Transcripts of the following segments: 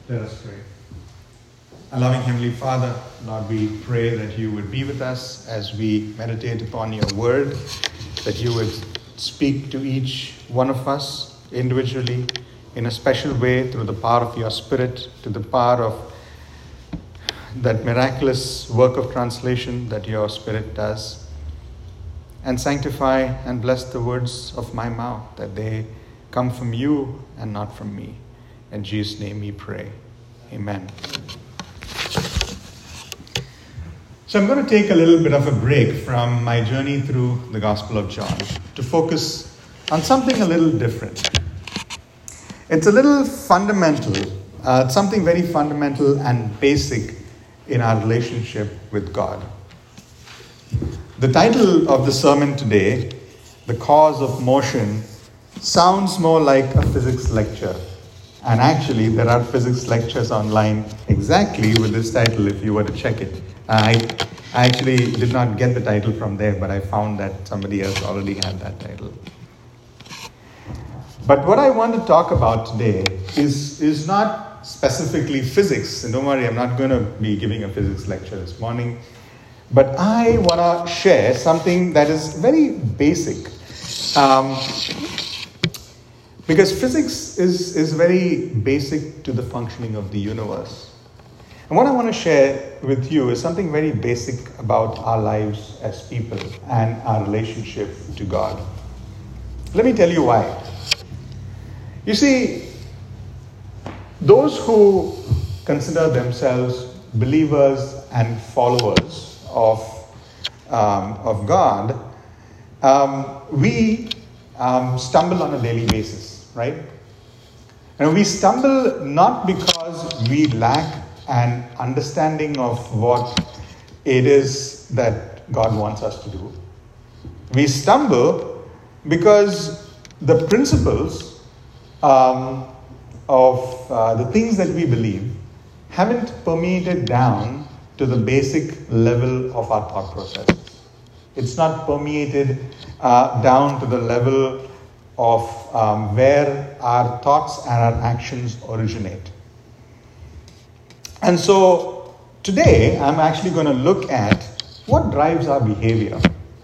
Let us pray. Our loving Heavenly Father, Lord, we pray that you would be with us as we meditate upon your word, that you would speak to each one of us individually in a special way through the power of your Spirit, to the power of that miraculous work of translation that your Spirit does. And sanctify and bless the words of my mouth, that they come from you and not from me. In Jesus' name we pray. Amen. So I'm going to take a little bit of a break from my journey through the Gospel of John to focus on something a little different. It's a little fundamental, something very fundamental and basic in our relationship with God. The title of the sermon today, The Cause of Motion, sounds more like a physics lecture. And actually, there are physics lectures online exactly with this title if you were to check it. I actually did not get the title from there, but I found that somebody else already had that title. But what I want to talk about today is not specifically physics. And don't worry, I'm not going to be giving a physics lecture this morning. But I want to share something that is very basic. Because physics is very basic to the functioning of the universe. And what I want to share with you is something very basic about our lives as people and our relationship to God. Let me tell you why. You see, those who consider themselves believers and followers of God, we stumble on a daily basis, right? And we stumble not because we lack an understanding of what it is that God wants us to do. We stumble because the principles of the things that we believe haven't permeated down to the basic level of our thought process. It's not permeated down to the level of where our thoughts and our actions originate. And so today I'm actually going to look at what drives our behavior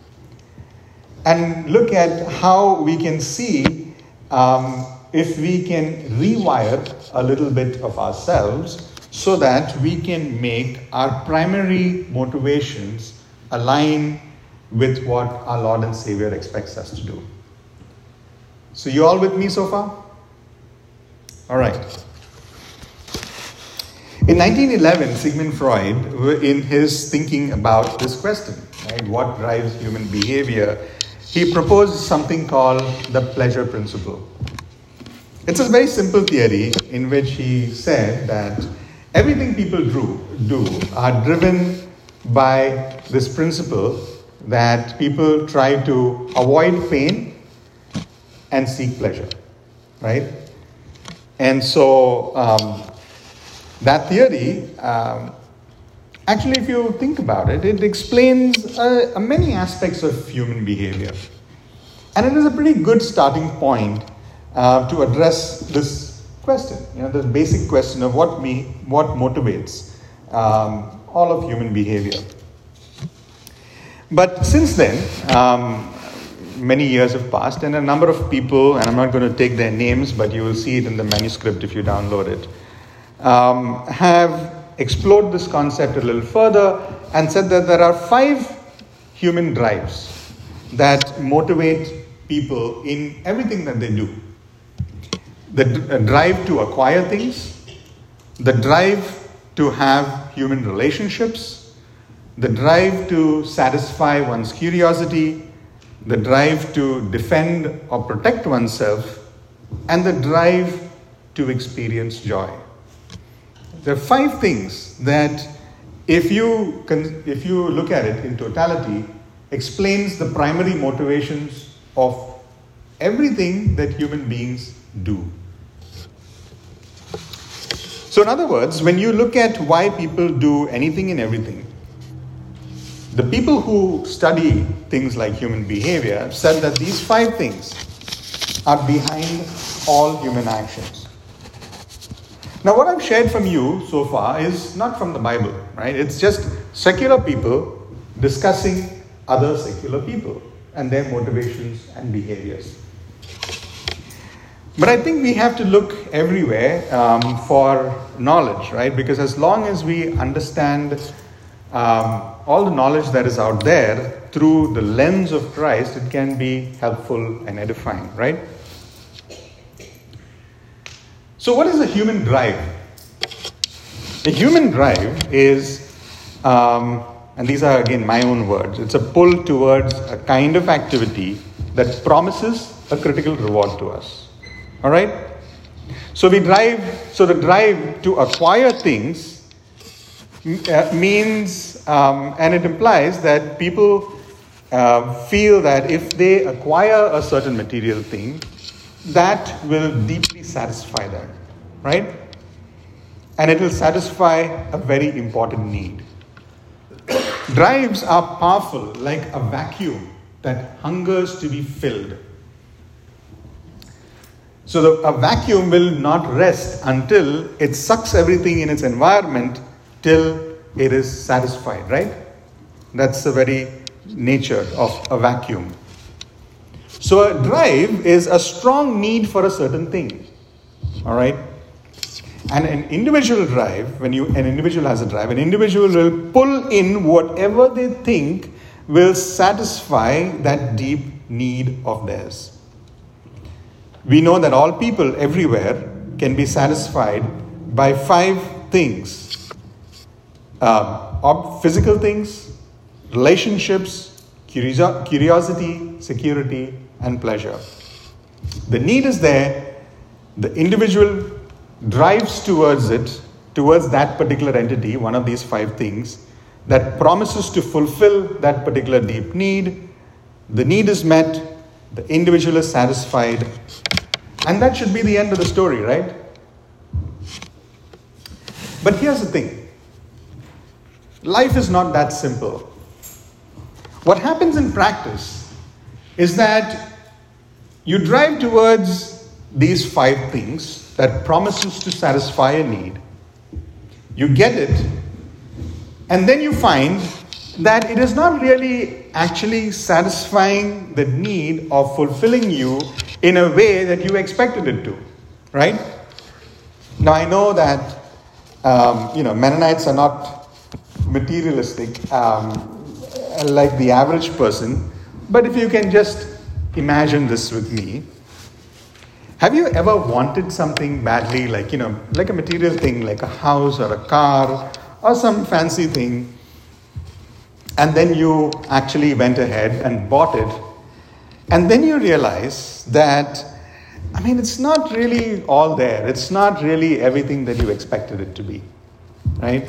and look at how we can see if we can rewire a little bit of ourselves so that we can make our primary motivations align with what our Lord and Savior expects us to do. So you all with me so far? All right. In 1911, Sigmund Freud, in his thinking about this question, right, what drives human behavior, he proposed something called the pleasure principle. It's a very simple theory in which he said that everything people do are driven by this principle that people try to avoid pain and seek pleasure, right? And so that theory, actually, if you think about it, it explains many aspects of human behavior. And it is a pretty good starting point to address this question, the basic question of what motivates all of human behavior. But since then, many years have passed, and a number of people, and I'm not going to take their names, but you will see it in the manuscript if you download it, have explored this concept a little further and said that there are 5 human drives that motivate people in everything that they do. The drive to acquire things, the drive to have human relationships, the drive to satisfy one's curiosity, the drive to defend or protect oneself, and the drive to experience joy. There are 5 things that, if you look at it in totality, explains the primary motivations of everything that human beings do. So in other words, when you look at why people do anything and everything, the people who study things like human behavior said that these 5 things are behind all human actions. Now, what I've shared from you so far is not from the Bible, right? It's just secular people discussing other secular people and their motivations and behaviors. But I think we have to look everywhere for knowledge, right? Because as long as we understand all the knowledge that is out there through the lens of Christ, it can be helpful and edifying, right? So what is a human drive? A human drive is, and these are again my own words, it's a pull towards a kind of activity that promises a critical reward to us. All right? So the drive to acquire things means, and it implies that people feel that if they acquire a certain material thing, that will deeply satisfy them, right? And it will satisfy a very important need. Drives are powerful, like a vacuum that hungers to be filled. So a vacuum will not rest until it sucks everything in its environment till it is satisfied, right? That's the very nature of a vacuum. So a drive is a strong need for a certain thing. All right? And an individual drive, when an individual has a drive, an individual will pull in whatever they think will satisfy that deep need of theirs. We know that all people everywhere can be satisfied by 5 things. Physical things, relationships, curiosity, security, and pleasure. The need is there. The individual drives towards it, towards that particular entity, one of these 5 things, that promises to fulfill that particular deep need. The need is met, the individual is satisfied, and that should be the end of the story, right? But here's the thing. Life is not that simple. What happens in practice is that you drive towards these 5 things that promises to satisfy a need. You get it, and then you find that it is not really actually satisfying the need of fulfilling you in a way that you expected it to, right? Now I know that Mennonites are not materialistic like the average person, but if you can just imagine this with me. Have you ever wanted something badly, like a material thing, like a house or a car or some fancy thing, and then you actually went ahead and bought it, and then you realize that, it's not really all there. It's not really everything that you expected it to be, right?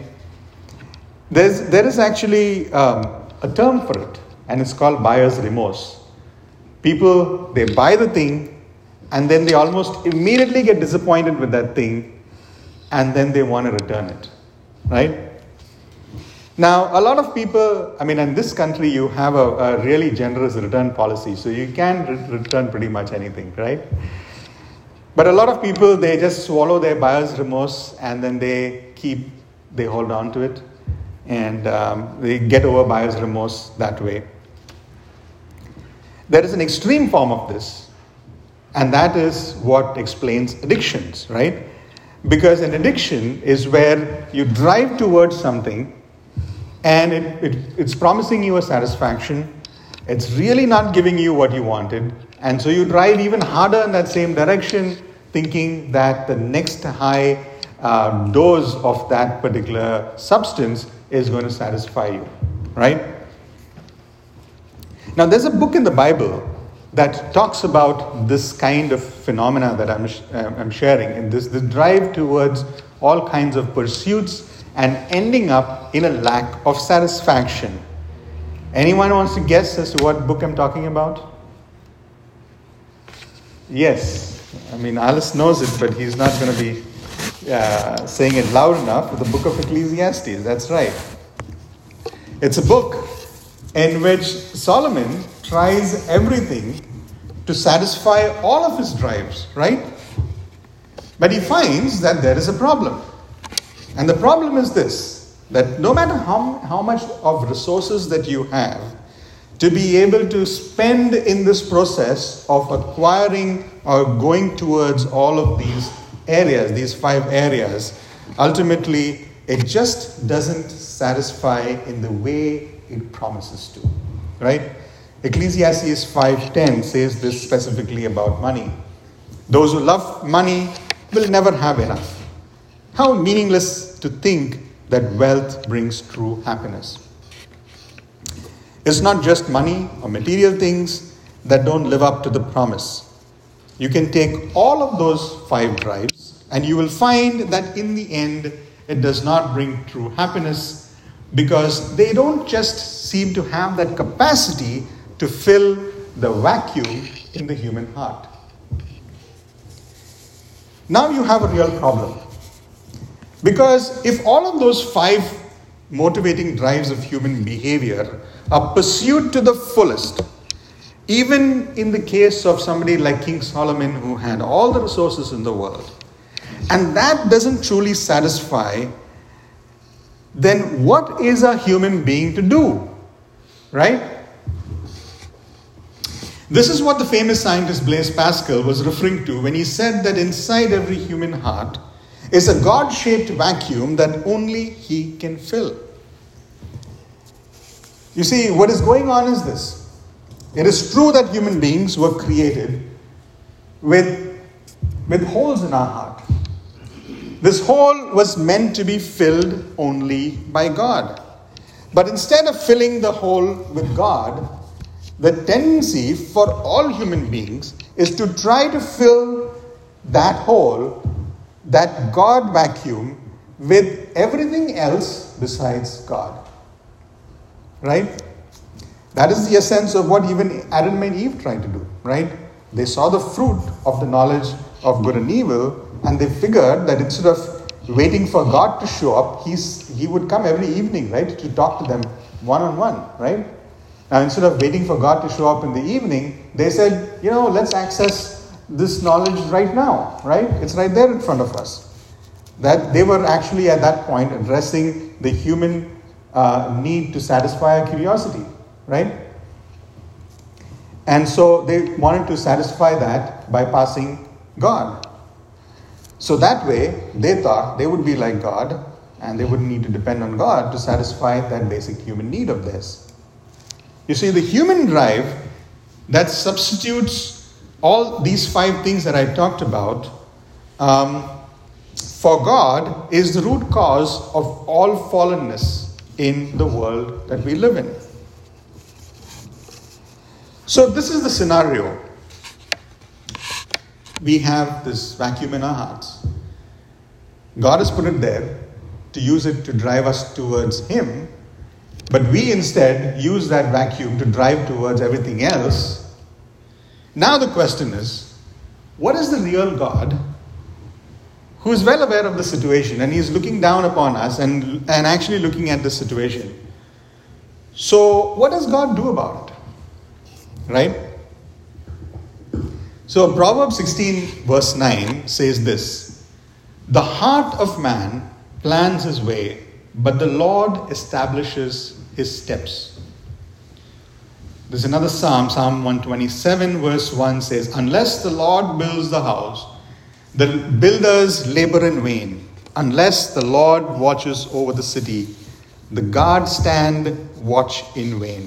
There is actually a term for it, and it's called buyer's remorse. People, they buy the thing, and then they almost immediately get disappointed with that thing, and then they want to return it, right? Now, a lot of people, in this country, you have a really generous return policy, so you can return pretty much anything, right? But a lot of people, they just swallow their buyer's remorse, and then they hold on to it, and they get over buyer's remorse that way. There is an extreme form of this. And that is what explains addictions, right? Because an addiction is where you drive towards something and it's promising you a satisfaction. It's really not giving you what you wanted. And so you drive even harder in that same direction, thinking that the next high dose of that particular substance is going to satisfy you, right? Now, there's a book in the Bible that talks about this kind of phenomena that I'm sharing, and the drive towards all kinds of pursuits and ending up in a lack of satisfaction. Anyone wants to guess as to what book I'm talking about? Yes. Alice knows it, but he's not going to be saying it loud enough. The book of Ecclesiastes, that's right. It's a book in which Solomon tries everything to satisfy all of his drives, right? But he finds that there is a problem. And the problem is this, that no matter how much of resources that you have, to be able to spend in this process of acquiring or going towards all of these areas, these 5 areas, ultimately it just doesn't satisfy in the way it promises to, right? Ecclesiastes 5:10 says this specifically about money. Those who love money will never have enough. How meaningless to think that wealth brings true happiness. It's not just money or material things that don't live up to the promise. You can take all of those 5 drives and you will find that in the end, it does not bring true happiness because they don't just seem to have that capacity to fill the vacuum in the human heart. Now you have a real problem. Because if all of those 5 motivating drives of human behavior are pursued to the fullest, even in the case of somebody like King Solomon who had all the resources in the world, and that doesn't truly satisfy, then what is a human being to do? Right? This is what the famous scientist Blaise Pascal was referring to when he said that inside every human heart is a God-shaped vacuum that only he can fill. You see, what is going on is this. It is true that human beings were created with holes in our heart. This hole was meant to be filled only by God. But instead of filling the hole with God, the tendency for all human beings is to try to fill that hole, that God vacuum, with everything else besides God. Right? That is the essence of what even Adam and Eve tried to do. Right? They saw the fruit of the knowledge of good and evil, and they figured that instead of waiting for God to show up, he would come every evening, right, to talk to them one-on-one, right? Now, instead of waiting for God to show up in the evening, they said, let's access this knowledge right now, right? It's right there in front of us. That they were actually at that point addressing the human need to satisfy our curiosity, right? And so they wanted to satisfy that by passing God. So that way, they thought they would be like God and they wouldn't need to depend on God to satisfy that basic human need of theirs. You see, the human drive that substitutes all these 5 things that I talked about for God is the root cause of all fallenness in the world that we live in. So this is the scenario. We have this vacuum in our hearts. God has put it there to use it to drive us towards Him, but we instead use that vacuum to drive towards everything else. Now the question is, what is the real God who is well aware of the situation and He is looking down upon us and actually looking at the situation? So what does God do about it? Right? So Proverbs 16 verse 9 says this: "The heart of man plans his way, but the Lord establishes his steps." There's another Psalm 127 verse 1 says, "Unless the Lord builds the house, the builders labor in vain. Unless the Lord watches over the city, the guards stand watch in vain."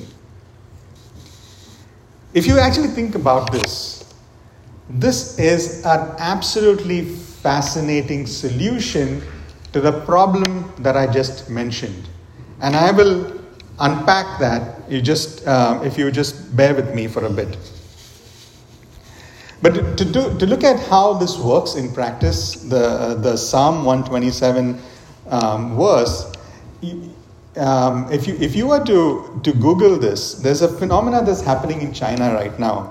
If you actually think about this is an absolutely fascinating solution to the problem that I just mentioned. And I will unpack that if you just bear with me for a bit. But to look at how this works in practice, the Psalm 127 verse, if you were to Google this, there's a phenomena that's happening in China right now,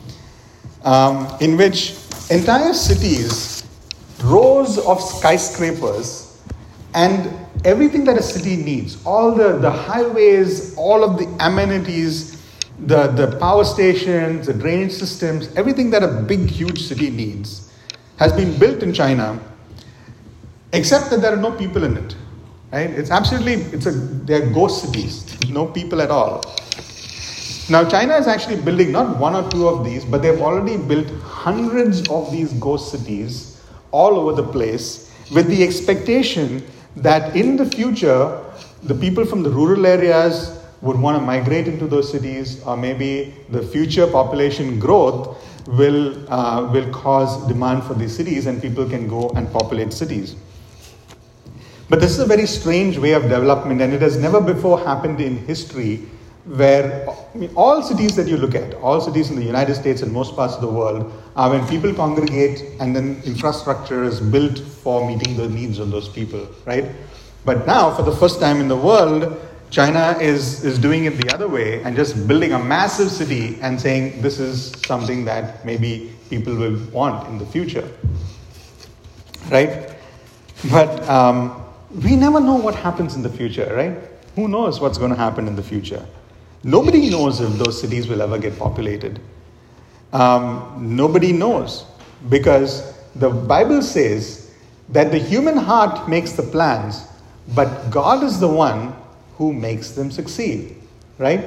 in which entire cities, rows of skyscrapers, and everything that a city needs, all the highways, all of the amenities, the power stations, the drainage systems, everything that a big, huge city needs, has been built in China, except that there are no people in it. Right? They're ghost cities, no people at all. Now, China is actually building not one or two of these, but they've already built hundreds of these ghost cities all over the place, with the expectation that in the future, the people from the rural areas would want to migrate into those cities, or maybe the future population growth will cause demand for these cities, and people can go and populate cities. But this is a very strange way of development, and it has never before happened in history, where all cities that you look at, all cities in the United States and most parts of the world, are when people congregate and then infrastructure is built for meeting the needs of those people, right? But now, for the first time in the world, China is doing it the other way and just building a massive city and saying this is something that maybe people will want in the future, right? But we never know what happens in the future, right? Who knows what's going to happen in the future? Nobody knows if those cities will ever get populated. Nobody knows, because the Bible says that the human heart makes the plans, but God is the one who makes them succeed, right?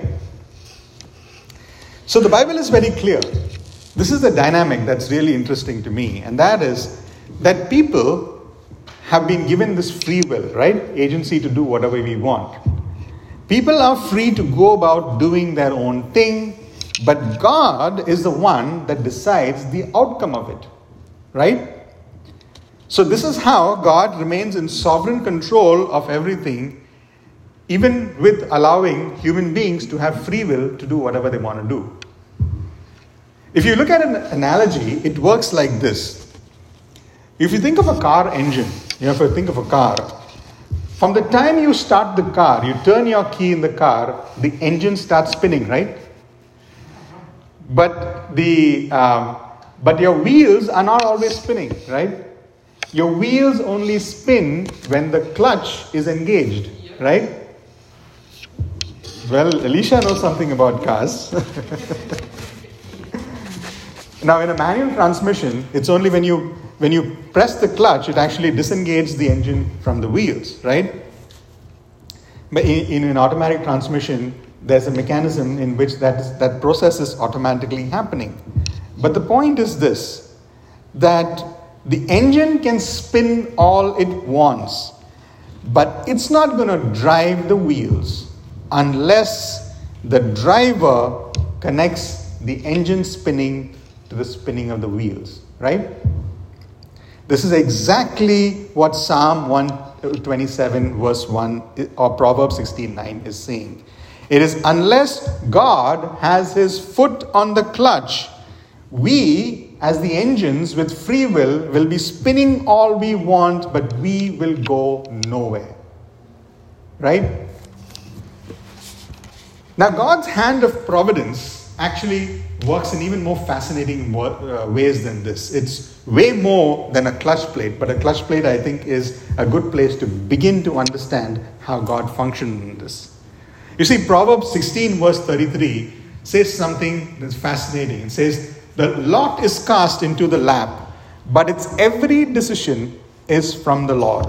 So the Bible is very clear. This is the dynamic that's really interesting to me, and that is that people have been given this free will, right? Agency to do whatever we want. People are free to go about doing their own thing, but God is the one that decides the outcome of it, right? So this is how God remains in sovereign control of everything, even with allowing human beings to have free will to do whatever they want to do. If you look at an analogy, it works like this. If you think of a car engine, if you think of a car, from the time you start the car, you turn your key in the car, the engine starts spinning, right? But your wheels are not always spinning, right? Your wheels only spin when the clutch is engaged, right? Well, Alicia knows something about cars. Now, in a manual transmission, it's only when you press the clutch, it actually disengages the engine from the wheels, right? But in an automatic transmission, there's a mechanism in which that process is automatically happening. But the point is this, that the engine can spin all it wants, but it's not going to drive the wheels unless the driver connects the engine spinning to the spinning of the wheels, right? This is exactly what Psalm 127 verse 1 or Proverbs 16:9 is saying. It is unless God has his foot on the clutch, we as the engines with free will be spinning all we want, but we will go nowhere. Right? Now God's hand of providence actually works in even more fascinating ways than this. It's way more than a clutch plate, but a clutch plate, I think, is a good place to begin to understand how God functions in this. You see, Proverbs 16 verse 33 says something that's fascinating. It says, the lot is cast into the lap, but its every decision is from the Lord.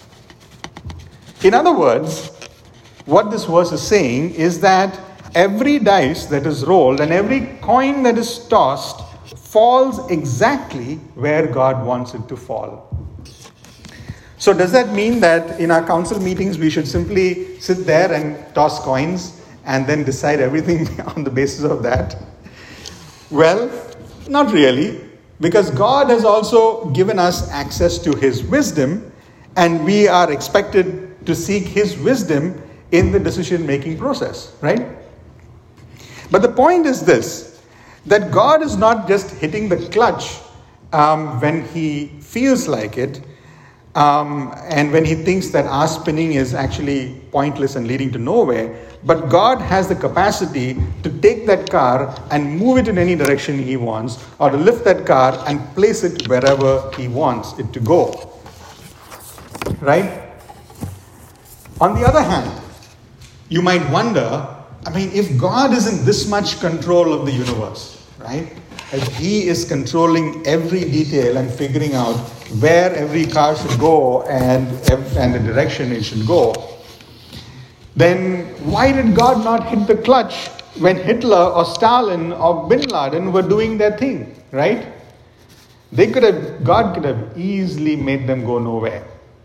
In other words, what this verse is saying is that every dice that is rolled and every coin that is tossed falls exactly where God wants it to fall. So does that mean that in our council meetings we should simply sit there and toss coins and then decide everything on the basis of that? Well, not really, because God has also given us access to his wisdom, and we are expected to seek his wisdom in the decision-making process, right? But the point is this, that God is not just hitting the clutch when he feels like it, and when he thinks that our spinning is actually pointless and leading to nowhere, but God has the capacity to take that car and move it in any direction he wants, or to lift that car and place it wherever he wants it to go. Right? On the other hand, you might wonder, if God is in this much control of the universe, right? as he is controlling every detail and figuring out where every car should go and the direction it should go, then why did God not hit the clutch when Hitler or Stalin or Bin Laden were doing their thing, right? God could have easily made them go nowhere.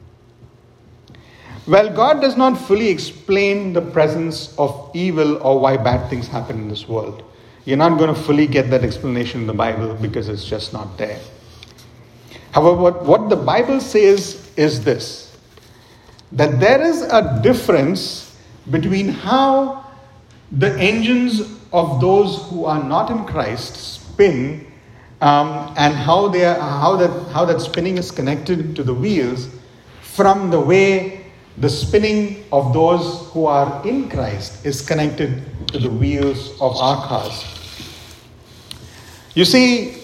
Well, God does not fully explain the presence of evil or why bad things happen in this world. You're not going to fully get that explanation in the Bible because it's just not there. However, what the Bible says is this, that there is a difference between how the engines of those who are not in Christ spin, and how that spinning is connected to the wheels, from the way the spinning of those who are in Christ is connected to the wheels of our cars. You see,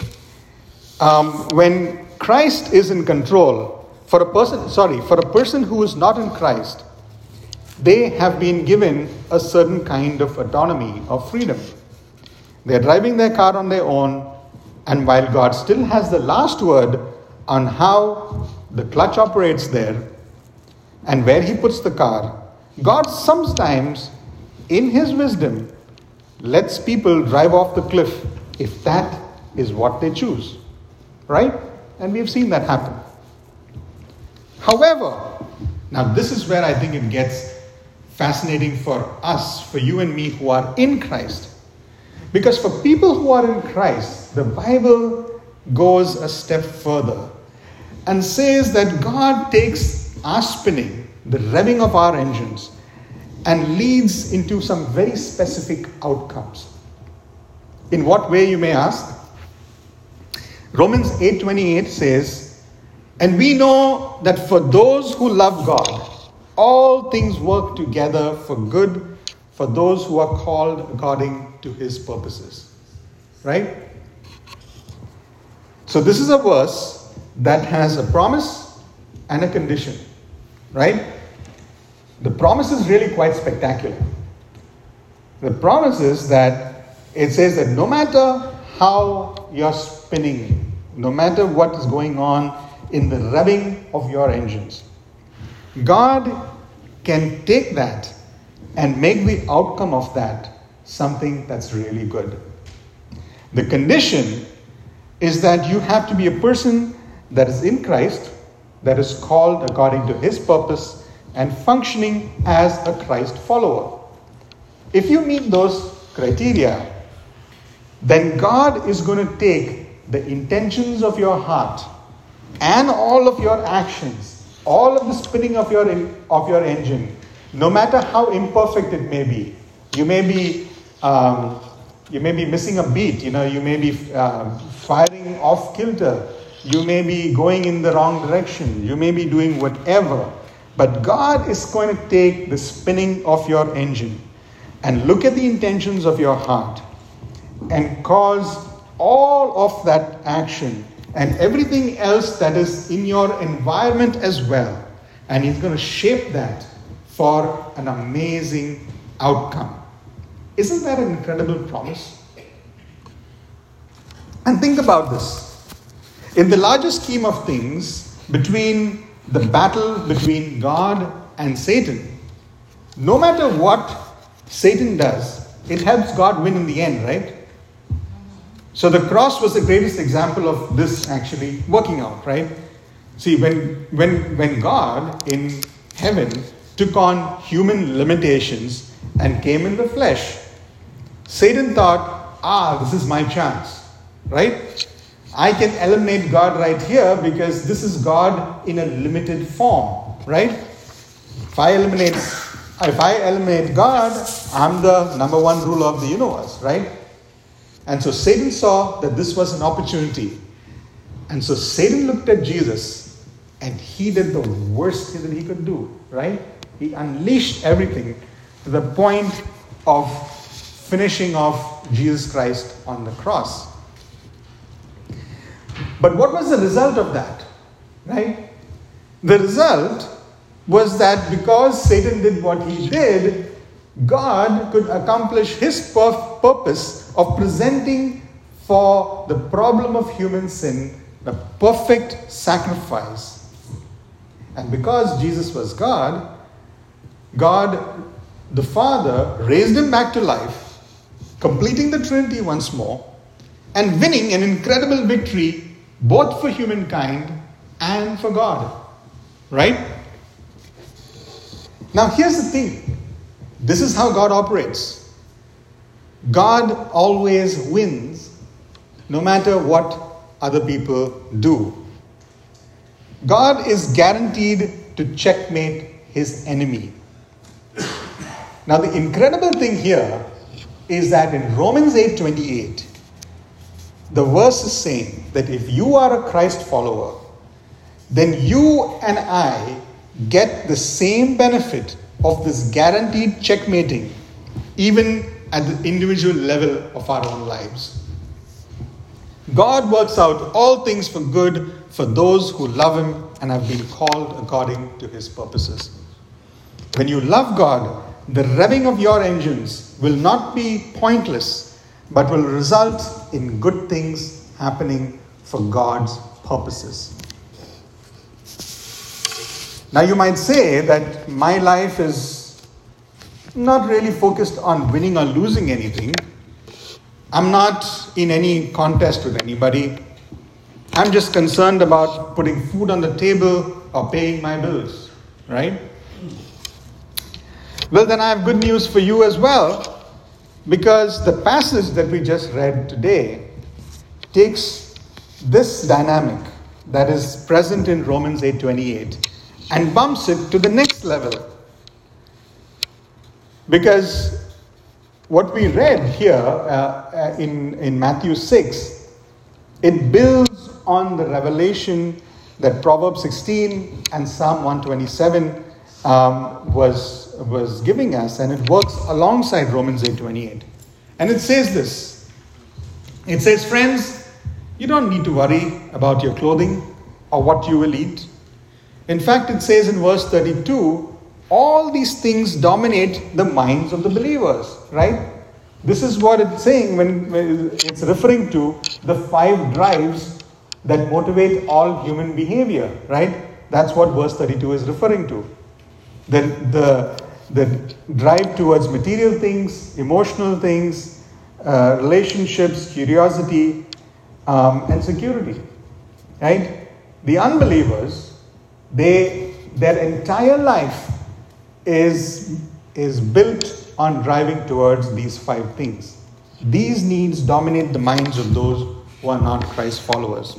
when Christ is in control, for a person who is not in Christ, they have been given a certain kind of autonomy or freedom. They're driving their car on their own, and while God still has the last word on how the clutch operates there and where he puts the car, God sometimes, in his wisdom, lets people drive off the cliff if that is what they choose. Right? And we've seen that happen. However, now this is where I think it gets fascinating for us, for you and me who are in Christ. Because for people who are in Christ, the Bible goes a step further and says that God takes our spinning, the revving of our engines, and leads into some very specific outcomes. In what way, you may ask? Romans 8:28 says, "And we know that for those who love God, all things work together for good for those who are called according to his purposes." Right? So this is a verse that has a promise and a condition. Right? The promise is really quite spectacular. The promise is that it says that no matter how you're spinning, no matter what is going on in the revving of your engines, God can take that and make the outcome of that something that's really good. The condition is that you have to be a person that is in Christ, that is called according to his purpose, and functioning as a Christ follower. If you meet those criteria, then God is going to take the intentions of your heart and all of your actions, all of the spinning of your engine, no matter how imperfect it may be. You may be missing a beat. You may be firing off kilter. You may be going in the wrong direction. You may be doing whatever. But God is going to take the spinning of your engine and look at the intentions of your heart and cause all of that action and everything else that is in your environment as well. And he's going to shape that for an amazing outcome. Isn't that an incredible promise? And think about this. In the larger scheme of things, between the battle between God and Satan, no matter what Satan does, it helps God win in the end, right? So the cross was the greatest example of this actually working out, right? See, when God in heaven took on human limitations and came in the flesh, Satan thought, this is my chance, right? I can eliminate God right here because this is God in a limited form, right? If I eliminate God, I'm the number one ruler of the universe, right? And so Satan saw that this was an opportunity. And so Satan looked at Jesus and he did the worst that he could do, right? He unleashed everything to the point of finishing off Jesus Christ on the cross. But what was the result of that? Right? The result was that because Satan did what he did, God could accomplish his purpose of presenting for the problem of human sin, the perfect sacrifice. And because Jesus was God, God the Father raised him back to life, completing the Trinity once more, and winning an incredible victory both for humankind and for God. Right? Now here's the thing. This is how God operates. God always wins, no matter what other people do. God is guaranteed to checkmate his enemy. Now the incredible thing here is that in Romans 8:28, the verse is saying that if you are a Christ follower, then you and I get the same benefit of this guaranteed checkmating, even at the individual level of our own lives. God works out all things for good for those who love him and have been called according to his purposes. When you love God, the revving of your engines will not be pointless, but will result in good things happening for God's purposes. Now you might say that my life is not really focused on winning or losing anything. I'm not in any contest with anybody. I'm just concerned about putting food on the table or paying my bills, right? Well, then I have good news for you as well, because the passage that we just read today takes this dynamic that is present in Romans 8:28 and bumps it to the next level. Because what we read here in Matthew 6, it builds on the revelation that Proverbs 16 and Psalm 127 was giving us, and it works alongside Romans 8:28. And it says this. It says, friends, you don't need to worry about your clothing or what you will eat. In fact, it says in verse 32, all these things dominate the minds of the believers, right? This is what it's saying when it's referring to the 5 drives that motivate all human behavior, right? That's what verse 32 is referring to. The drive towards material things, emotional things, relationships, curiosity, and security, right? The unbelievers, their entire life is built on driving towards these 5 things. These needs dominate the minds of those who are not Christ followers.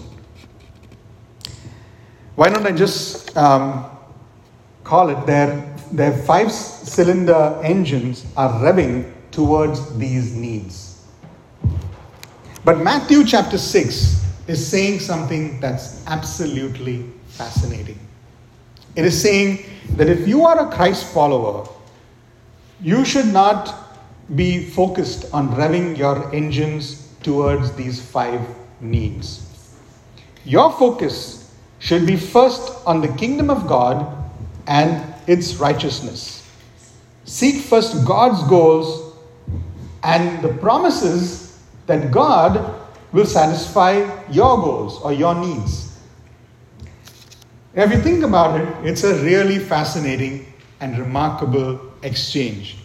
Why don't I just call it their 5-cylinder engines are revving towards these needs. But Matthew chapter 6 is saying something that's absolutely fascinating. It is saying that if you are a Christ follower, you should not be focused on revving your engines towards these 5 needs. Your focus should be first on the kingdom of God and its righteousness. Seek first God's goals and the promises that God will satisfy your goals or your needs. If you think about it, it's a really fascinating and remarkable exchange.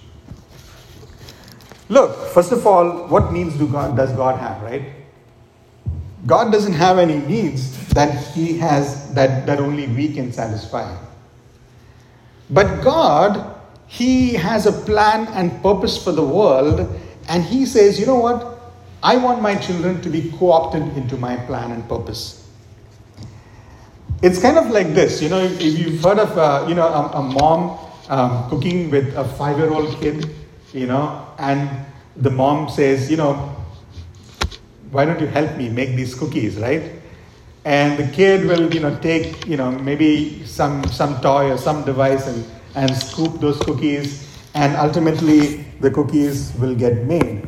Look, first of all, what needs does God have, right? God doesn't have any needs that he has that only we can satisfy. But God, he has a plan and purpose for the world, and he says, you know what? I want my children to be co-opted into my plan and purpose. It's kind of like this, if you've heard of, a mom cooking with a 5-year-old kid, and the mom says, why don't you help me make these cookies, right? And the kid will, take, maybe some toy or some device and scoop those cookies, and ultimately the cookies will get made.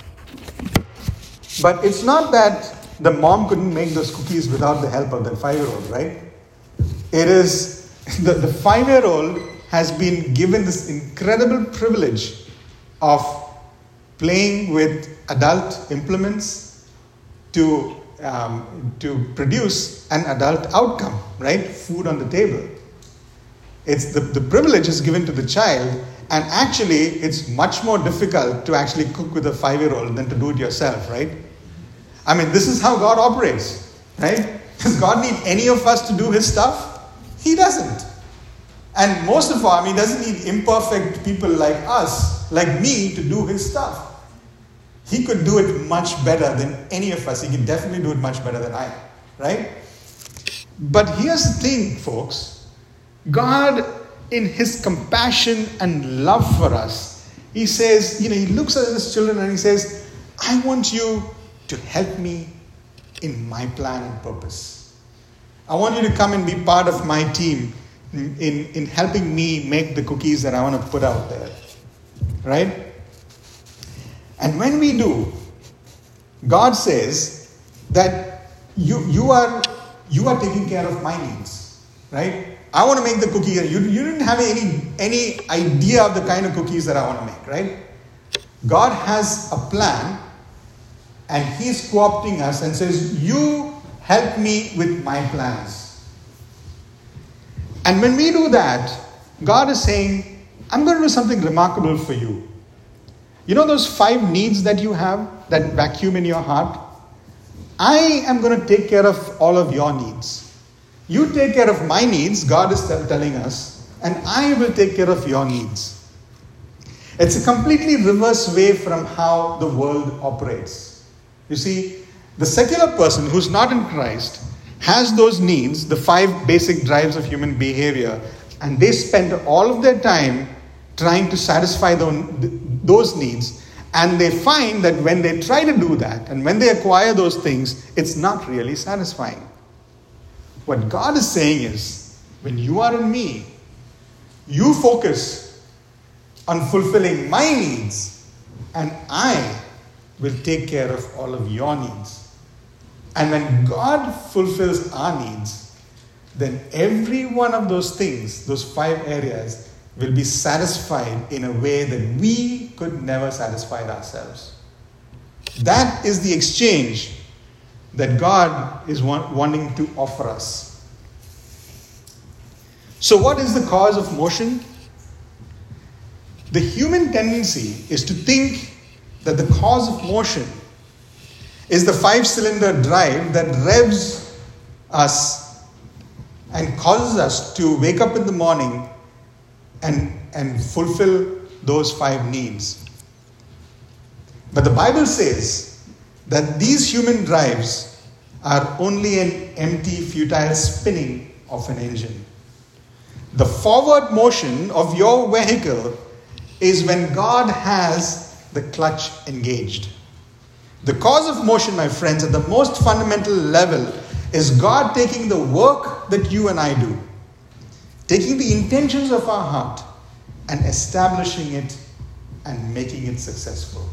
But it's not that the mom couldn't make those cookies without the help of the 5-year-old, right? It is the 5-year-old has been given this incredible privilege of playing with adult implements to produce an adult outcome, right? Food on the table. It's the privilege is given to the child, and actually it's much more difficult to actually cook with a 5-year-old than to do it yourself, right? I mean, this is how God operates, right? Does God need any of us to do his stuff? He doesn't. And most of all, he doesn't need imperfect people like us, like me, to do his stuff. He could do it much better than any of us. He can definitely do it much better than I, right? But here's the thing, folks. God, in his compassion and love for us, he says, he looks at his children and he says, I want you to help me in my plan and purpose. I want you to come and be part of my team in helping me make the cookies that I want to put out there, right? And when we do, God says that you are taking care of my needs, right? I want to make the cookie. You didn't have any idea of the kind of cookies that I want to make, right? God has a plan, and he's co-opting us and says, you help me with my plans. And when we do that, God is saying, I'm going to do something remarkable for you. You know those 5 needs that you have, that vacuum in your heart? I am going to take care of all of your needs. You take care of my needs, God is telling us, and I will take care of your needs. It's a completely reverse way from how the world operates. You see, the secular person who's not in Christ has those needs, the 5 basic drives of human behavior, and they spend all of their time trying to satisfy those needs, and they find that when they try to do that, and when they acquire those things, it's not really satisfying. What God is saying is, when you are in me, you focus on fulfilling my needs, and I will take care of all of your needs. And when God fulfills our needs, then every one of those things, those 5 areas, will be satisfied in a way that we could never satisfy ourselves. That is the exchange that God is wanting to offer us. So what is the cause of motion? The human tendency is to think that the cause of motion is the 5-cylinder drive that revs us and causes us to wake up in the morning and fulfill those 5 needs. But the Bible says that these human drives are only an empty, futile spinning of an engine. The forward motion of your vehicle is when God has the clutch engaged. The cause of motion, my friends, at the most fundamental level is God taking the work that you and I do, taking the intentions of our heart and establishing it and making it successful.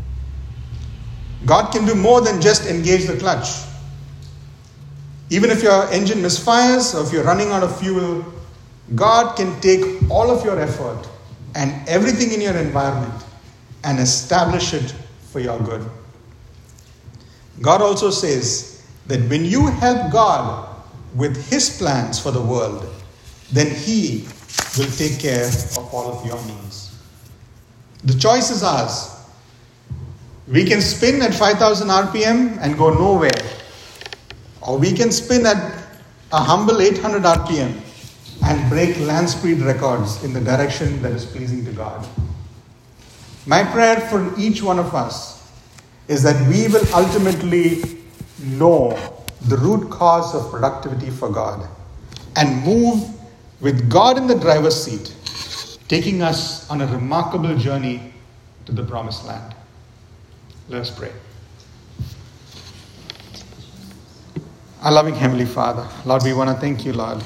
God can do more than just engage the clutch. Even if your engine misfires or if you're running out of fuel, God can take all of your effort and everything in your environment and establish it for your good. God also says that when you help God with his plans for the world, then he will take care of all of your needs. The choice is ours. We can spin at 5,000 RPM and go nowhere. Or we can spin at a humble 800 RPM and break land speed records in the direction that is pleasing to God. My prayer for each one of us is that we will ultimately know the root cause of productivity for God and move with God in the driver's seat, taking us on a remarkable journey to the promised land. Let us pray. Our loving Heavenly Father, Lord, we want to thank you, Lord.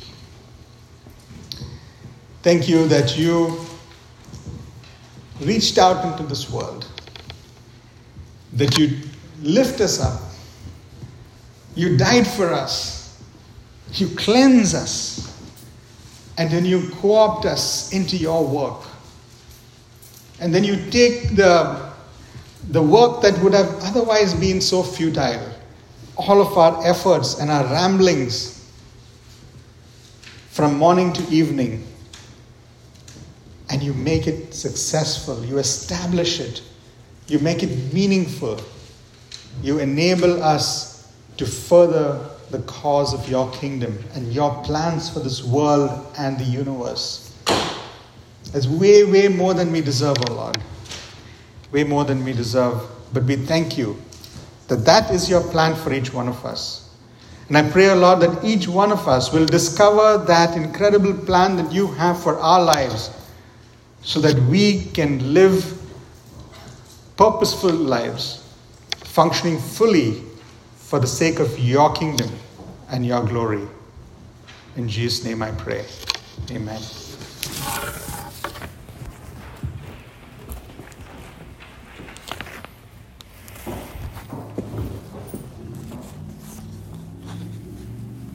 Thank you that you reached out into this world, that you lift us up, you died for us, you cleanse us, and then you co-opt us into your work. And then you take the the work that would have otherwise been so futile, all of our efforts and our ramblings from morning to evening, and you make it successful, you establish it, you make it meaningful, you enable us to further the cause of your kingdom and your plans for this world and the universe. It's way, way more than we deserve, oh Lord. Way more than we deserve. But we thank you that that is your plan for each one of us. And I pray, oh Lord, that each one of us will discover that incredible plan that you have for our lives, so that we can live purposeful lives, functioning fully for the sake of your kingdom and your glory. In Jesus' name I pray. Amen.